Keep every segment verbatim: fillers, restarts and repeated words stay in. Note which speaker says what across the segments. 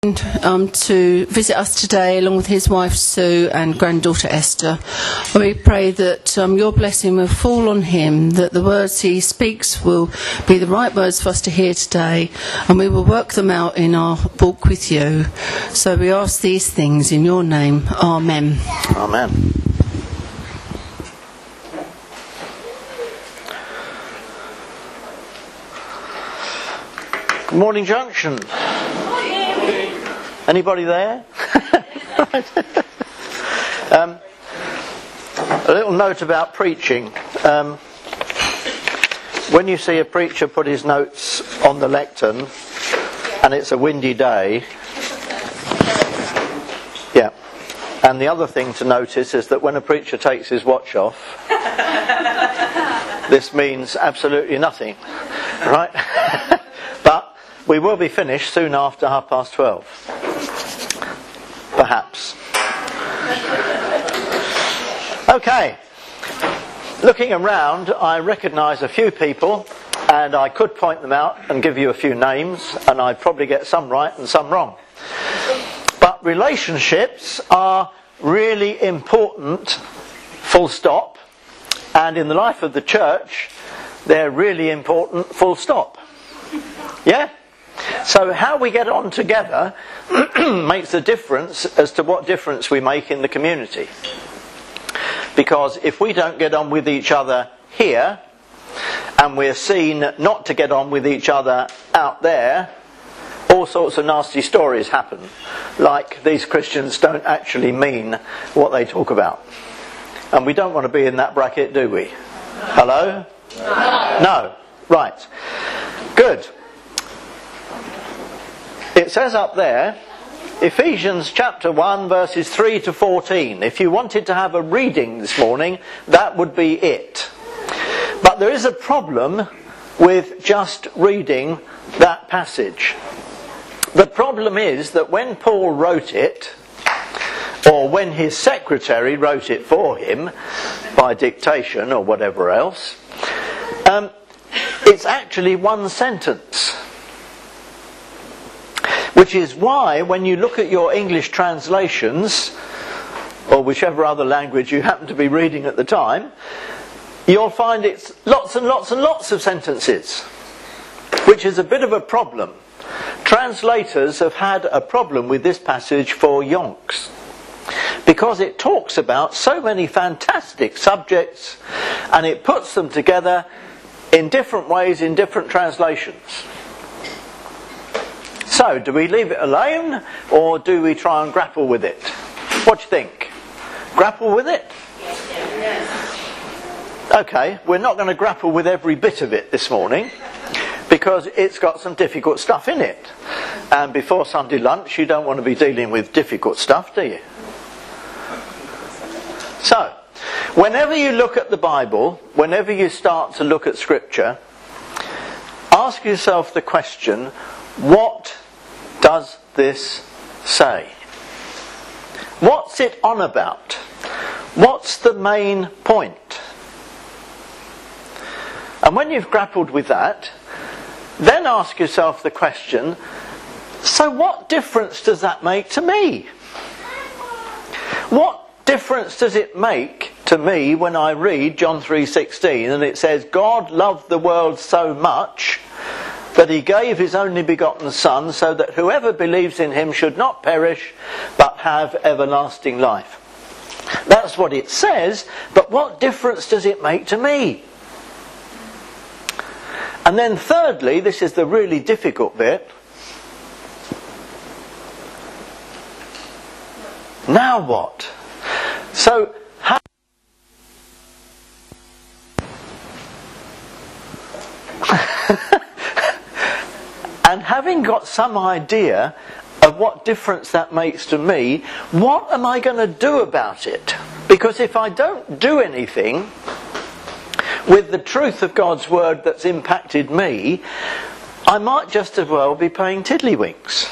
Speaker 1: Um, to visit us today along with his wife Sue and granddaughter Esther. We pray that um, your blessing will fall on him, that the words he speaks will be the right words for us to hear today, and we will work them out in our walk with you. So we ask these things in your name. Amen.
Speaker 2: Amen. Good morning, Junction. Anybody there? um, a little note about preaching. Um, when you see a preacher put his notes on the lectern and it's a windy day, yeah. And the other thing to notice is that when a preacher takes his watch off, this means absolutely nothing, right? But we will be finished soon after half past twelve. Perhaps. Okay. Looking around, I recognise a few people, and I could point them out and give you a few names, and I'd probably get some right and some wrong. But relationships are really important, full stop, and in the life of the church, they're really important, full stop. Yeah? So how we get on together makes a difference as to what difference we make in the community. Because if we don't get on with each other here, and we're seen not to get on with each other out there, all sorts of nasty stories happen. Like these Christians don't actually mean what they talk about. And we don't want to be in that bracket, do we? Hello? No. No. Right. Good. It says up there, Ephesians chapter one verses three to fourteen. If you wanted to have a reading this morning, that would be it. But there is a problem with just reading that passage. The problem is that when Paul wrote it, or when his secretary wrote it for him, by dictation or whatever else, um, it's actually one sentence. Which is why, when you look at your English translations, or whichever other language you happen to be reading at the time, you'll find it's lots and lots and lots of sentences, which is a bit of a problem. Translators have had a problem with this passage for yonks, because it talks about so many fantastic subjects, and it puts them together in different ways in different translations. So, do we leave it alone, or do we try and grapple with it? What do you think? Grapple with it? Okay, we're not going to grapple with every bit of it this morning, because it's got some difficult stuff in it. And before Sunday lunch, you don't want to be dealing with difficult stuff, do you? So, whenever you look at the Bible, whenever you start to look at Scripture, ask yourself the question, what does this say? What's it on about? What's the main point? And when you've grappled with that, then ask yourself the question, so what difference does that make to me? What difference does it make to me when I read John three sixteen and it says, God loved the world so much that he gave his only begotten Son, so that whoever believes in him should not perish, but have everlasting life. That's what it says, but what difference does it make to me? And then thirdly, this is the really difficult bit. Now what? So, how... And having got some idea of what difference that makes to me, what am I going to do about it? Because if I don't do anything with the truth of God's word that's impacted me, I might just as well be paying tiddlywinks.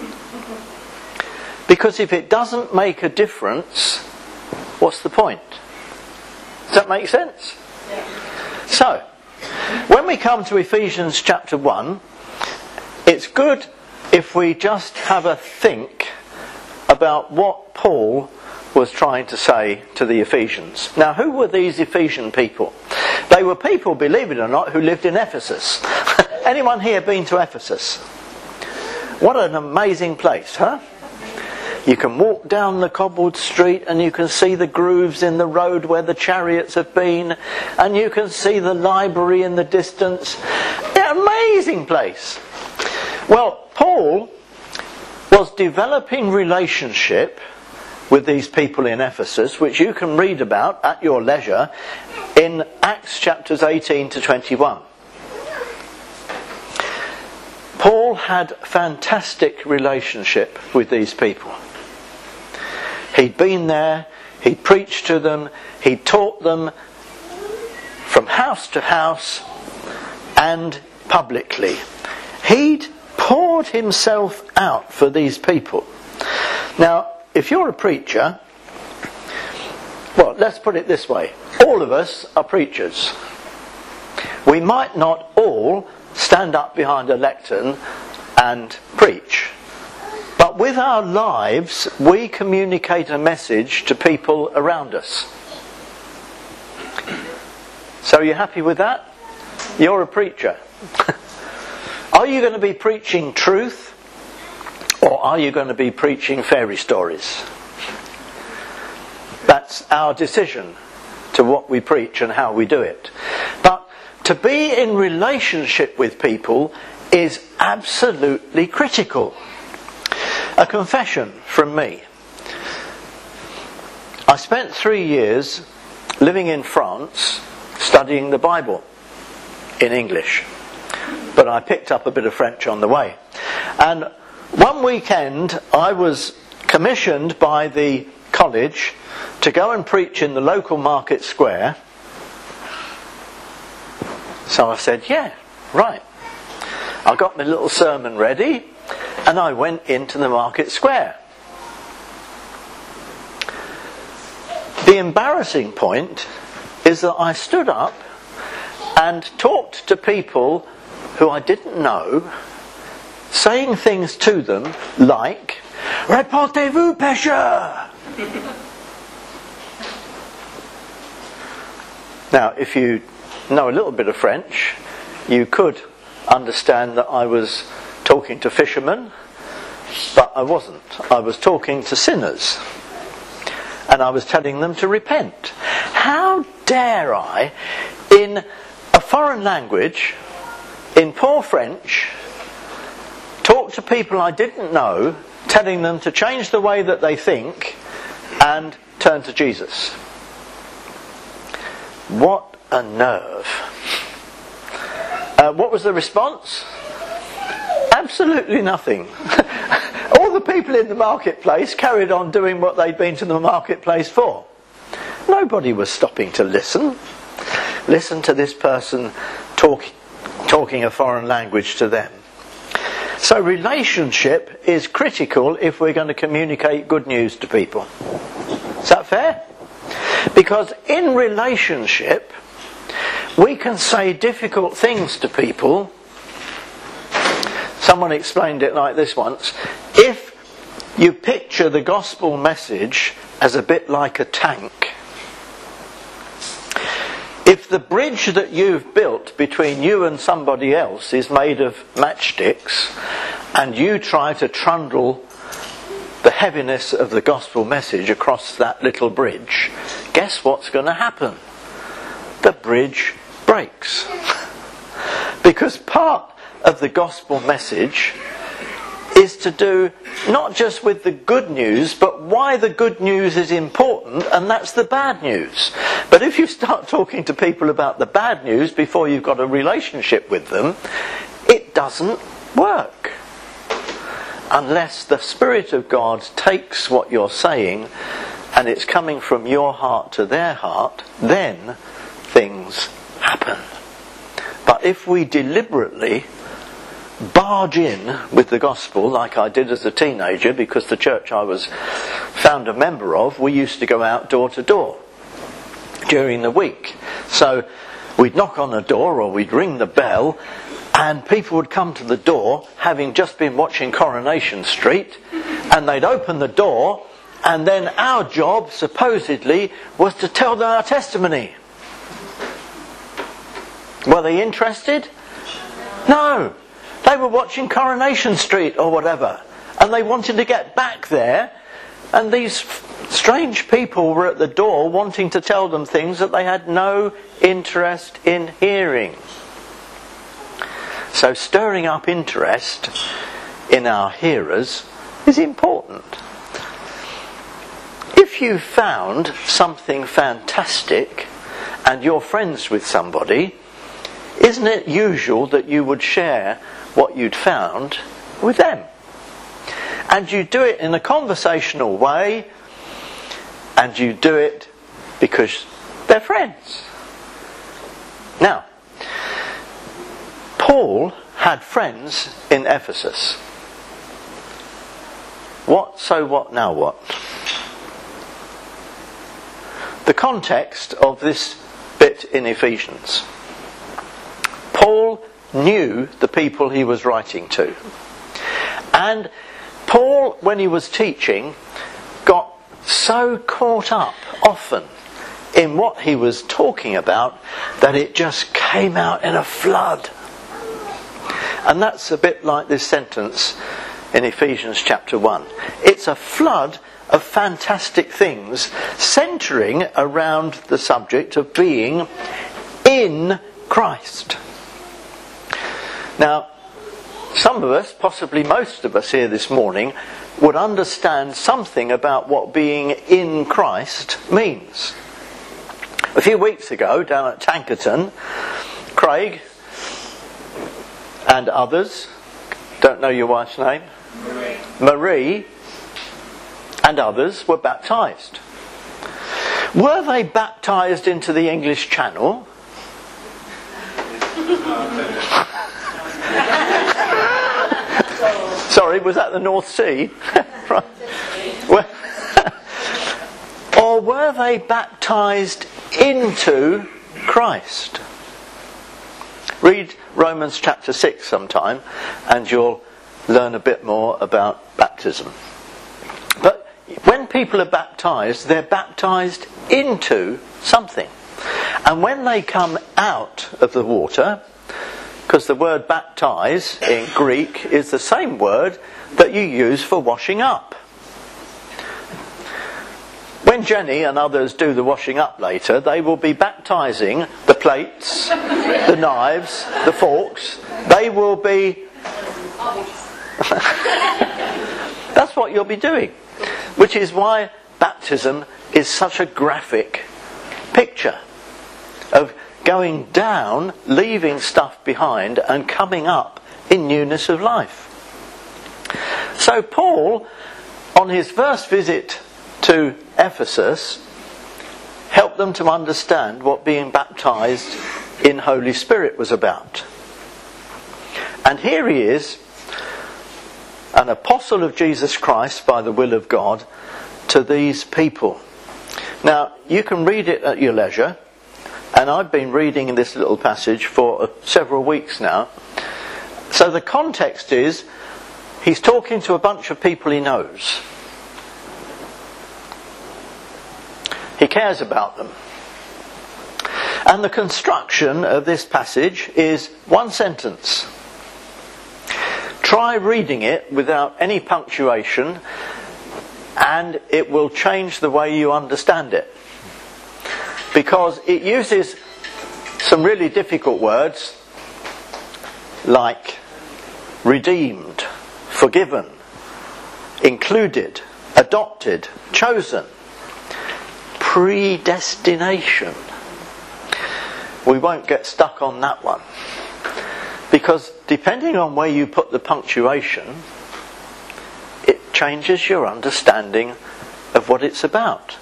Speaker 2: Because if it doesn't make a difference, what's the point? Does that make sense? Yeah. So, when we come to Ephesians chapter one, it's good if we just have a think about what Paul was trying to say to the Ephesians. Now, who were these Ephesian people? They were people, believe it or not, who lived in Ephesus. Anyone here been to Ephesus? What an amazing place, huh? You can walk down the cobbled street and you can see the grooves in the road where the chariots have been, and you can see the library in the distance. An amazing place. Well, Paul was developing relationship with these people in Ephesus, which you can read about at your leisure in Acts chapters eighteen to twenty-one. Paul had fantastic relationship with these people. He'd been there, he'd preached to them, he'd taught them from house to house and publicly. He'd poured himself out for these people. Now, if you're a preacher, well, let's put it this way. All of us are preachers. We might not all stand up behind a lectern and preach. But with our lives, we communicate a message to people around us. So are you happy with that? You're a preacher. Are you going to be preaching truth? Or are you going to be preaching fairy stories? That's our decision to what we preach and how we do it. But to be in relationship with people is absolutely critical. A confession from me. I spent three years living in France studying the Bible in English. But I picked up a bit of French on the way. And one weekend I was commissioned by the college to go and preach in the local market square. So I said, yeah, right. I got my little sermon ready and I went into the market square. The embarrassing point is that I stood up and talked to people who I didn't know, saying things to them like, "Répentez-vous, pécheur!" Now, if you know a little bit of French, you could understand that I was talking to fishermen, but I wasn't. I was talking to sinners, and I was telling them to repent. How dare I, in a foreign language, in poor French, talk to people I didn't know, telling them to change the way that they think and turn to Jesus? What a nerve. Uh, what was the response? Absolutely nothing. All the people in the marketplace carried on doing what they'd been to the marketplace for. Nobody was stopping to listen. Listen to this person talk, talking a foreign language to them. So relationship is critical if we're going to communicate good news to people. Is that fair? Because in relationship, we can say difficult things to people. Someone explained it like this once. If you picture the gospel message as a bit like a tank, if the bridge that you've built between you and somebody else is made of matchsticks, and you try to trundle the heaviness of the gospel message across that little bridge, guess what's going to happen? The bridge breaks. Because part of the gospel message is to do not just with the good news, but why the good news is important, and that's the bad news. But if you start talking to people about the bad news before you've got a relationship with them, it doesn't work. Unless the Spirit of God takes what you're saying and it's coming from your heart to their heart, then things happen. But if we deliberately barge in with the gospel, like I did as a teenager, because the church I was found a member of, we used to go out door to door during the week. So we'd knock on a door or we'd ring the bell And people would come to the door, having just been watching Coronation Street, and they'd open the door, and then our job, supposedly, was to tell them our testimony. Were they interested? No. They were watching Coronation Street or whatever, and they wanted to get back there, and these strange people were at the door wanting to tell them things that they had no interest in hearing. So stirring up interest in our hearers is important. If you found something fantastic and you're friends with somebody, isn't it usual that you would share what you'd found with them? And you do it in a conversational way, and you do it because they're friends. Now, Paul had friends in Ephesus. What, so what, now what? The context of this bit in Ephesians. Paul knew the people he was writing to. And Paul, when he was teaching, got so caught up often in what he was talking about that it just came out in a flood. And that's a bit like this sentence in Ephesians chapter one. It's a flood of fantastic things centering around the subject of being in Christ. Now, some of us, possibly most of us here this morning, would understand something about what being in Christ means. A few weeks ago, down at Tankerton, Craig and others, don't know your wife's name, Marie, Marie and others were baptised. Were they baptised into the English Channel? Sorry, was that the North Sea? Right. Well, or were they baptised into Christ? Read Romans chapter six sometime and you'll learn a bit more about baptism. But when people are baptised, they're baptised into something. And when they come out of the water, because the word baptise in Greek is the same word that you use for washing up. When Jenny and others do the washing up later, they will be baptising the plates, the knives, the forks. They will be... That's what you'll be doing. Which is why baptism is such a graphic picture of going down, leaving stuff behind and coming up in newness of life. So Paul, on his first visit to Ephesus, helped them to understand what being baptised in Holy Spirit was about. And here he is, an apostle of Jesus Christ by the will of God to these people. Now, you can read it at your leisure. And I've been reading in this little passage for several weeks now. So the context is, he's talking to a bunch of people he knows. He cares about them. And the construction of this passage is one sentence. Try reading it without any punctuation, and it will change the way you understand it. Because it uses some really difficult words like redeemed, forgiven, included, adopted, chosen, predestination. We won't get stuck on that one. Because depending on where you put the punctuation, it changes your understanding of what it's about.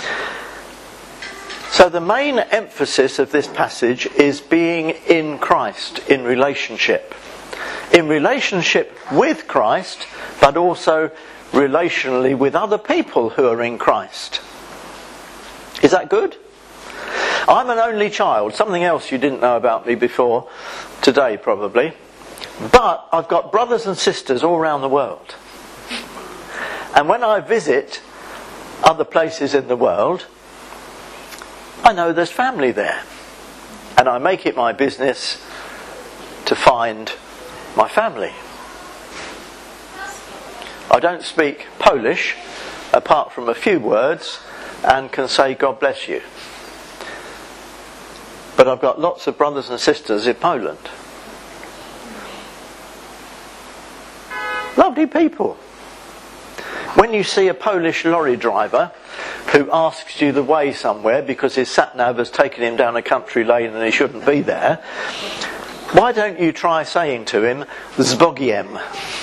Speaker 2: So the main emphasis of this passage is being in Christ, in relationship. In relationship with Christ, but also relationally with other people who are in Christ. Is that good? I'm an only child, something else you didn't know about me before today probably. But I've got brothers and sisters all around the world. And when I visit other places in the world, I know there's family there. And I make it my business to find my family. I don't speak Polish, apart from a few words, and can say God bless you. But I've got lots of brothers and sisters in Poland. Lovely people. When you see a Polish lorry driver who asks you the way somewhere because his sat-nav has taken him down a country lane and he shouldn't be there, why don't you try saying to him, Z Bogiem?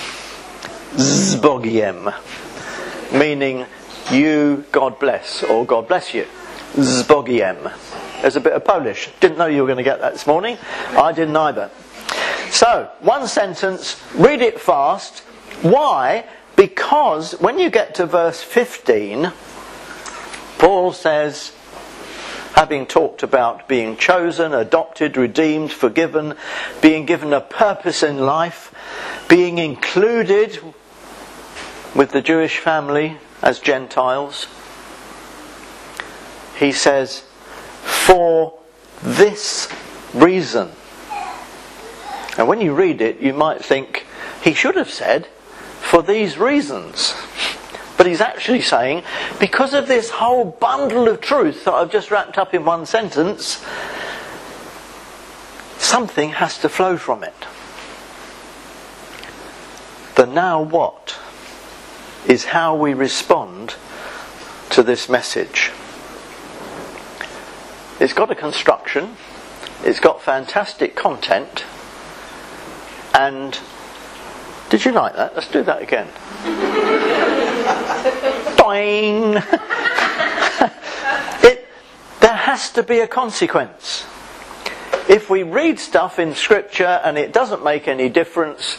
Speaker 2: Z Bogiem. Meaning, you, God bless, or God bless you. Z Bogiem. There's a bit of Polish. Didn't know you were going to get that this morning. I didn't either. So, one sentence, read it fast. Why? Because when you get to verse fifteen, Paul says, having talked about being chosen, adopted, redeemed, forgiven, being given a purpose in life, being included with the Jewish family as Gentiles, he says, for this reason. And when you read it, you might think he should have said, for these reasons. But he's actually saying, because of this whole bundle of truth that I've just wrapped up in one sentence, something has to flow from it. The now what is how we respond to this message. It's got a construction, it's got fantastic content, and did you like that? Let's do that again. Doing. it, there has to be a consequence. If we read stuff in Scripture and it doesn't make any difference,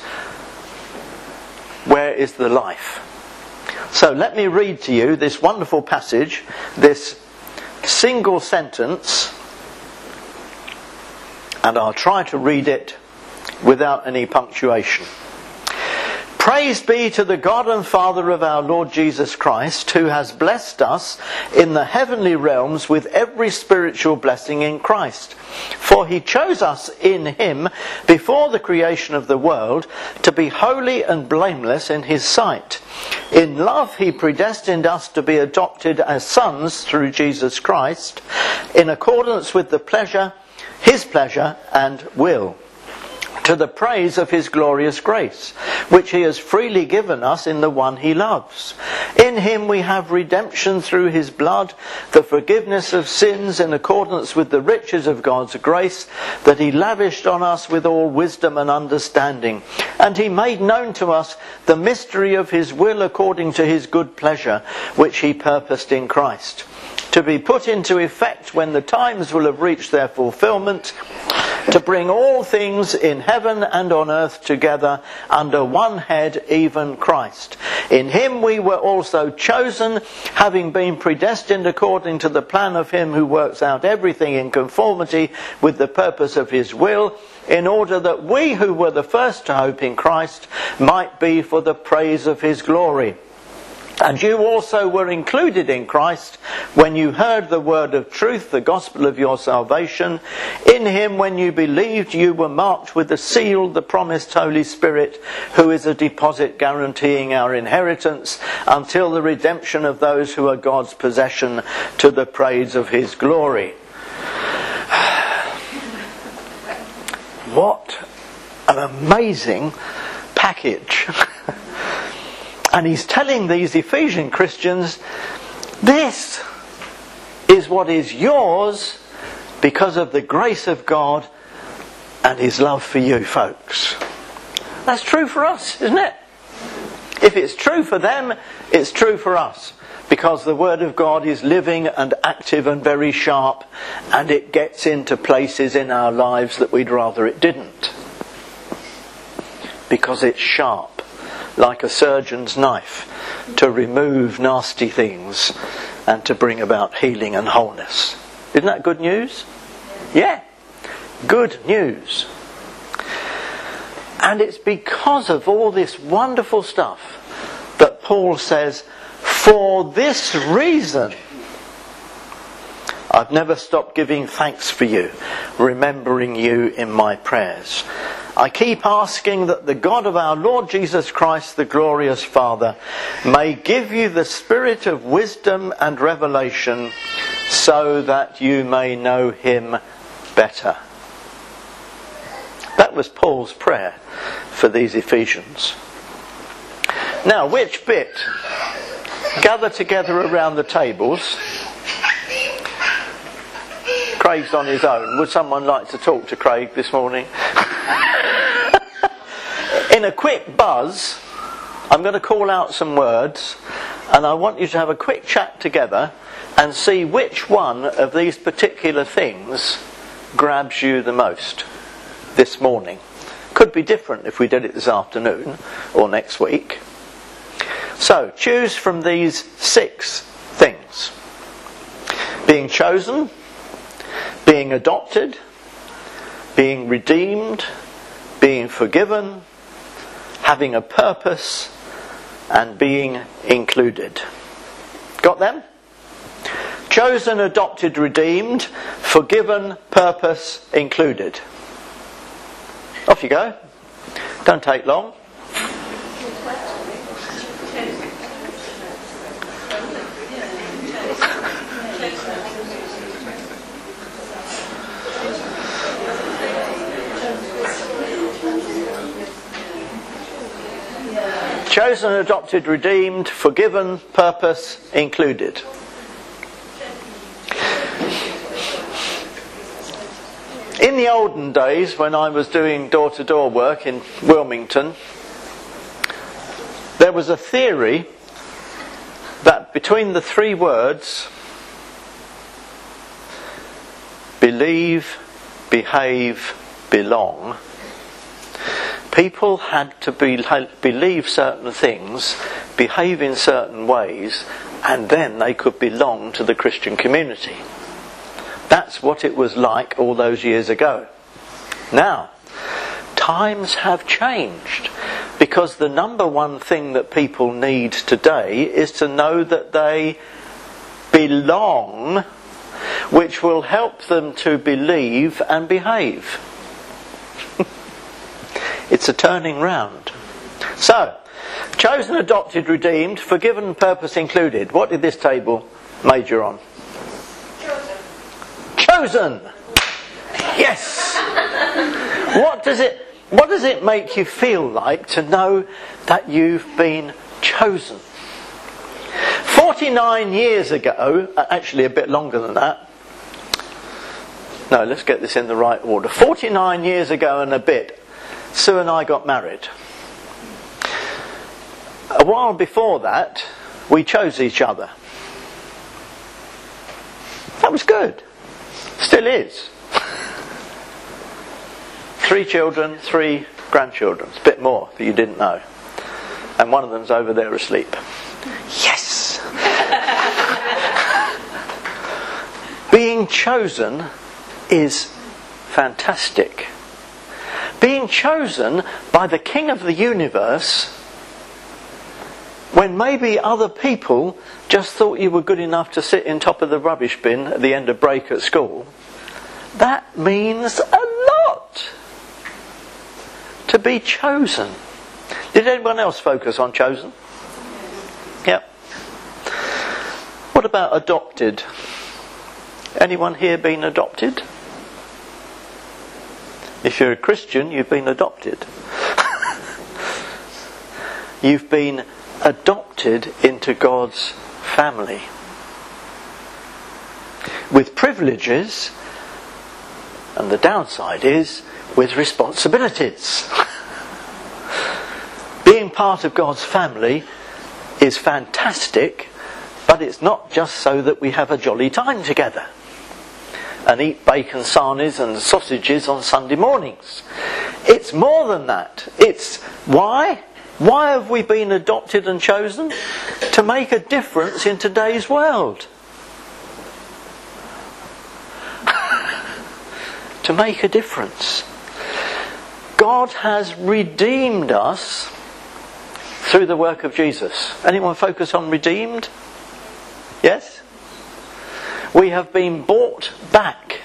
Speaker 2: where is the life? So let me read to you this wonderful passage, this single sentence, and I'll try to read it without any punctuation. Praise be to the God and Father of our Lord Jesus Christ, who has blessed us in the heavenly realms with every spiritual blessing in Christ. For he chose us in him before the creation of the world to be holy and blameless in his sight. In love he predestined us to be adopted as sons through Jesus Christ, in accordance with the pleasure, his pleasure and will, to the praise of his glorious grace, which he has freely given us in the one he loves. In him we have redemption through his blood, the forgiveness of sins in accordance with the riches of God's grace, that he lavished on us with all wisdom and understanding. And he made known to us the mystery of his will according to his good pleasure, which he purposed in Christ, to be put into effect when the times will have reached their fulfillment, to bring all things in heaven and on earth together under one head, even Christ. In him we were also chosen, having been predestined according to the plan of him who works out everything in conformity with the purpose of his will, in order that we who were the first to hope in Christ might be for the praise of his glory. And you also were included in Christ when you heard the word of truth, the gospel of your salvation. In him, when you believed, you were marked with the seal, the promised Holy Spirit, who is a deposit guaranteeing our inheritance until the redemption of those who are God's possession, to the praise of his glory. What an amazing package. And he's telling these Ephesian Christians, this is what is yours because of the grace of God and his love for you folks. That's true for us, isn't it? If it's true for them, it's true for us. Because the Word of God is living and active and very sharp, and it gets into places in our lives that we'd rather it didn't. Because it's sharp, like a surgeon's knife, to remove nasty things and to bring about healing and wholeness. Isn't that good news? Yeah. Good news. And it's because of all this wonderful stuff that Paul says, for this reason, I've never stopped giving thanks for you, remembering you in my prayers. I keep asking that the God of our Lord Jesus Christ, the glorious Father, may give you the spirit of wisdom and revelation so that you may know him better. That was Paul's prayer for these Ephesians. Now, which bit? Gather together around the tables. Craig's on his own. Would someone like to talk to Craig this morning? In a quick buzz, I'm going to call out some words, and I want you to have a quick chat together and see which one of these particular things grabs you the most this morning. Could be different if we did it this afternoon or next week. So, choose from these six things. Being chosen, being adopted, being redeemed, being forgiven, having a purpose, and being included. Got them? Chosen, adopted, redeemed, forgiven, purpose, included. Off you go. Don't take long. Chosen, adopted, redeemed, forgiven, purpose, included. In the olden days, when I was doing door-to-door work in Wilmington, there was a theory that between the three words, believe, behave, belong, people had to be, believe certain things, behave in certain ways, and then they could belong to the Christian community. That's what it was like all those years ago. Now, times have changed, because the number one thing that people need today is to know that they belong, which will help them to believe and behave. It's a turning round. So, chosen, adopted, redeemed, forgiven, purpose included. What did this table major on? Chosen. Chosen! Yes! What does it, what does it make you feel like to know that you've been chosen? forty-nine years ago, actually a bit longer than that. No, let's get this in the right order. forty-nine years ago and a bit, Sue and I got married. A while before that, we chose each other. That was good. Still is. Three children, three grandchildren. It's a bit more that you didn't know. And one of them's over there asleep. Yes! Being chosen is fantastic. Being chosen by the King of the universe, when maybe other people just thought you were good enough to sit in top of the rubbish bin at the end of break at school, that means a lot. To be chosen. Did anyone else focus on chosen? Yep. What about adopted? Anyone here been adopted? If you're a Christian, you've been adopted. You've been adopted into God's family. With privileges, and the downside is with responsibilities. Being part of God's family is fantastic, but it's not just so that we have a jolly time together and eat bacon sarnies and sausages on Sunday mornings. It's more than that. It's why? Why have we been adopted and chosen? To make a difference in today's world. to make a difference. God has redeemed us through the work of Jesus. Anyone focus on redeemed? Yes? We have been bought back.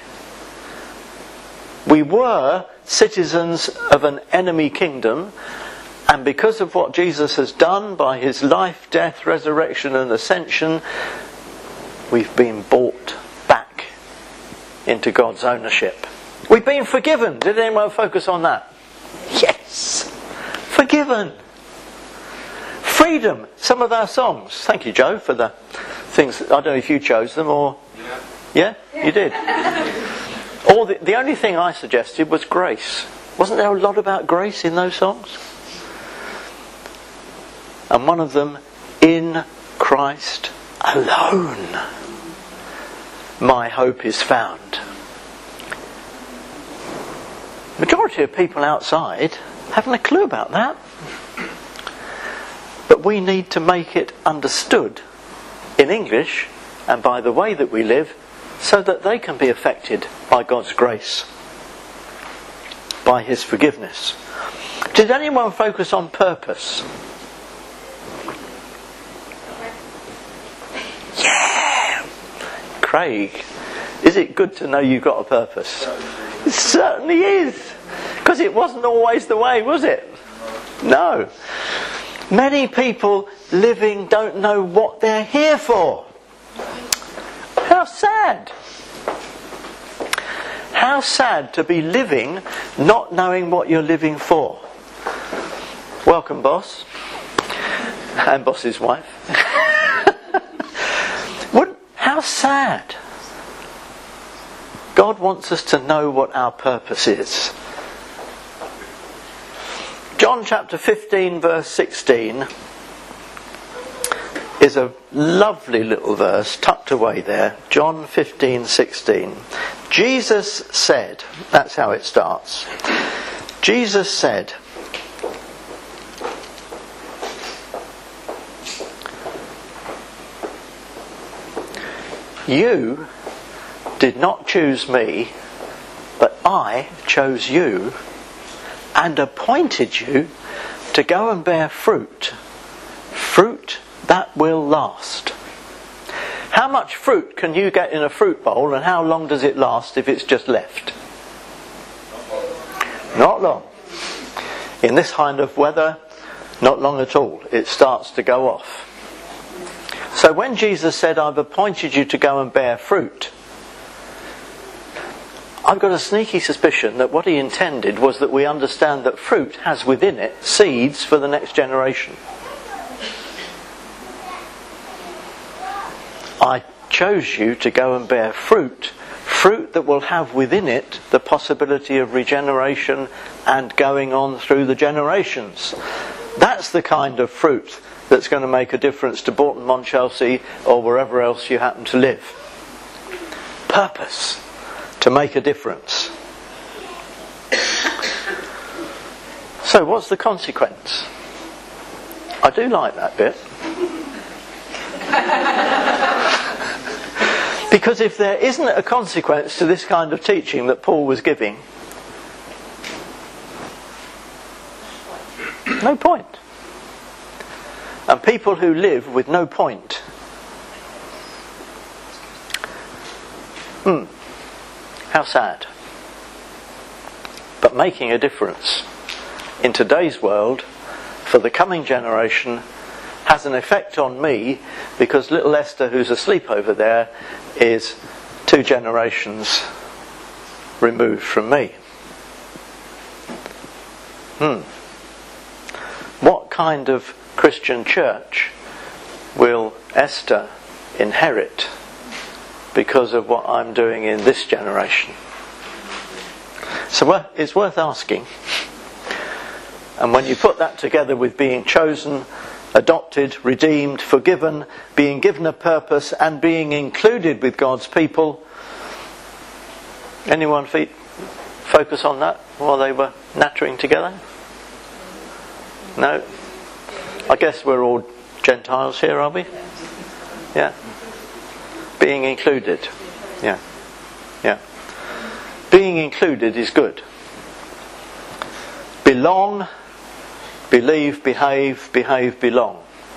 Speaker 2: We were citizens of an enemy kingdom, and because of what Jesus has done by his life, death, resurrection and ascension, we've been bought back into God's ownership. We've been forgiven. Did anyone focus on that? Yes. Forgiven. Freedom. Some of our songs. Thank you, Joe, for the things. I don't know if you chose them or... Yeah? Yeah? You did. Or the, the only thing I suggested was grace. Wasn't there a lot about grace in those songs? And one of them, in Christ alone, my hope is found. Majority of people outside haven't a clue about that. But we need to make it understood in English and by the way that we live, so that they can be affected by God's grace, by his forgiveness. Did anyone focus on purpose? Yeah! Craig, is it good to know you've got a purpose? It certainly is. Because it wasn't always the way, was it? No. Many people living don't know what they're here for. How sad. How sad to be living not knowing what you're living for. Welcome, boss. And boss's wife. What, how sad. God wants us to know what our purpose is. John chapter fifteen verse sixteen is a lovely little verse tucked away there. John fifteen sixteen. Jesus said, that's how it starts. Jesus said, you did not choose me, but I chose you and appointed you to go and bear fruit. Fruit that will last. How much fruit can you get in a fruit bowl, and how long does it last if it's just left? Not long. In this kind of weather, not long at all. It starts to go off. So when Jesus said, I've appointed you to go and bear fruit, I've got a sneaky suspicion that what he intended was that we understand that fruit has within it seeds for the next generation. I chose you to go and bear fruit, fruit that will have within it the possibility of regeneration and going on through the generations. That's the kind of fruit that's going to make a difference to Bourton Monchelsea or wherever else you happen to live. Purpose. To make a difference. So what's the consequence? I do like that bit. Because if there isn't a consequence to this kind of teaching that Paul was giving, no point. And people who live with no point, hmm, how sad. But making a difference in today's world for the coming generation has an effect on me, because little Esther, who's asleep over there, is two generations removed from me. Hmm. What kind of Christian church will Esther inherit because of what I'm doing in this generation? So it's worth asking. And when you put that together with being chosen, adopted, redeemed, forgiven, being given a purpose and being included with God's people, anyone feet focus on that while they were nattering together? No? I guess we're all Gentiles here, are we? Yeah. Being included. Yeah. Yeah. Being included is good. Belong, believe, behave, behave, belong.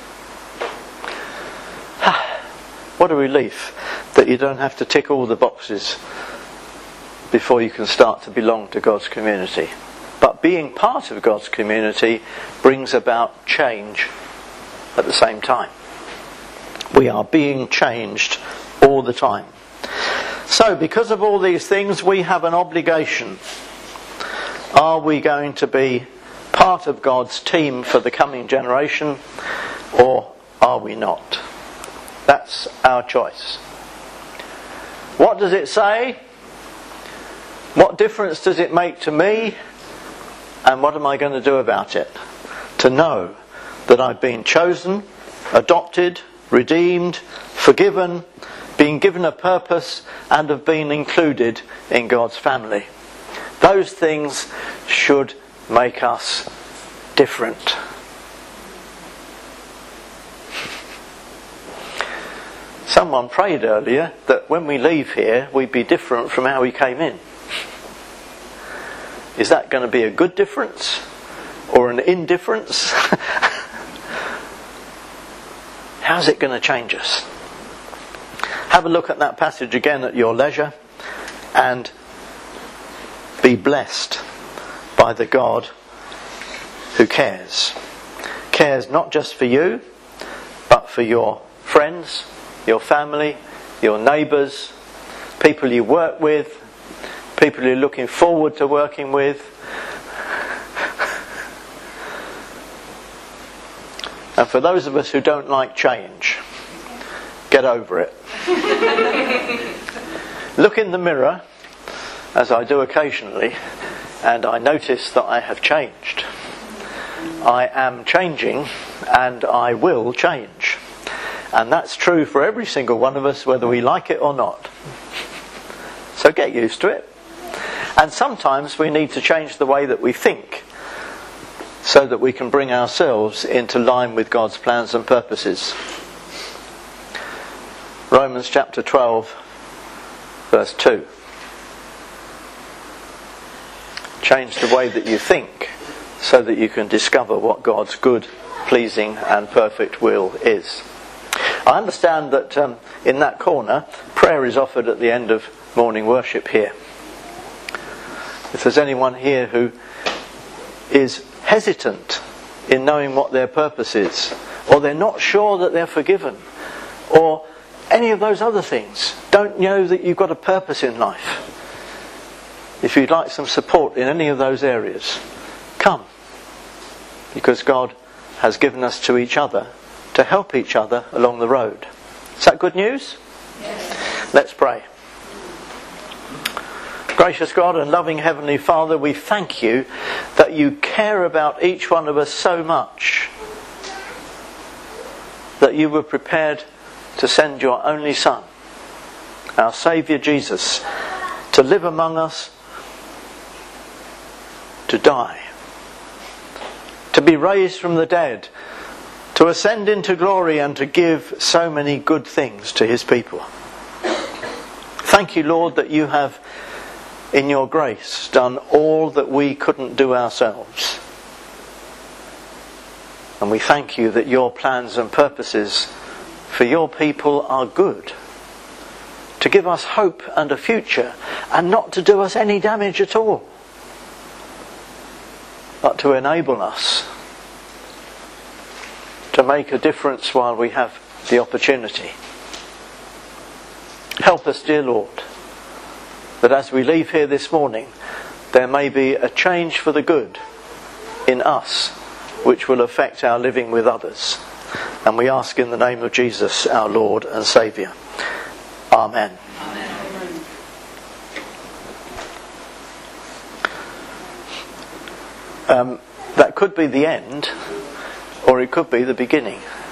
Speaker 2: What a relief that you don't have to tick all the boxes before you can start to belong to God's community. But being part of God's community brings about change at the same time. We are being changed all the time. So, because of all these things, we have an obligation. Are we going to be part of God's team for the coming generation, or are we not? That's our choice. What does it say? What difference does it make to me? And what am I going to do about it? To know that I've been chosen, adopted, redeemed, forgiven, been given a purpose, and have been included in God's family. Those things should make us different. Someone prayed earlier that when we leave here, we'd be different from how we came in. Is that going to be a good difference? Or an indifference? How's it going to change us? Have a look at that passage again at your leisure, and be blessed by the God who cares. Cares not just for you, but for your friends, your family, your neighbours, people you work with, people you're looking forward to working with. And for those of us who don't like change, get over it. Look in the mirror, as I do occasionally, and I notice that I have changed. I am changing, and I will change. And that's true for every single one of us, whether we like it or not. So get used to it. And sometimes we need to change the way that we think, so that we can bring ourselves into line with God's plans and purposes. Romans chapter twelve, verse two. Change the way that you think, so that you can discover what God's good, pleasing and perfect will is. I understand that um, in that corner, prayer is offered at the end of morning worship here. If there's anyone here who is hesitant in knowing what their purpose is, or they're not sure that they're forgiven, or any of those other things, don't know that you've got a purpose in life. If you'd like some support in any of those areas, come. Because God has given us to each other to help each other along the road. Is that good news? Yes. Let's pray. Gracious God and loving Heavenly Father, we thank you that you care about each one of us so much that you were prepared to send your only Son, our Saviour Jesus, to live among us, to die, to be raised from the dead, to ascend into glory, and to give so many good things to his people. Thank you, Lord, that you have, in your grace, done all that we couldn't do ourselves. And we thank you that your plans and purposes for your people are good, to give us hope and a future, and not to do us any damage at all, but to enable us to make a difference while we have the opportunity. Help us, dear Lord, that as we leave here this morning, there may be a change for the good in us, which will affect our living with others. And we ask in the name of Jesus, our Lord and Saviour. Amen. Amen. Um, that could be the end, or it could be the beginning.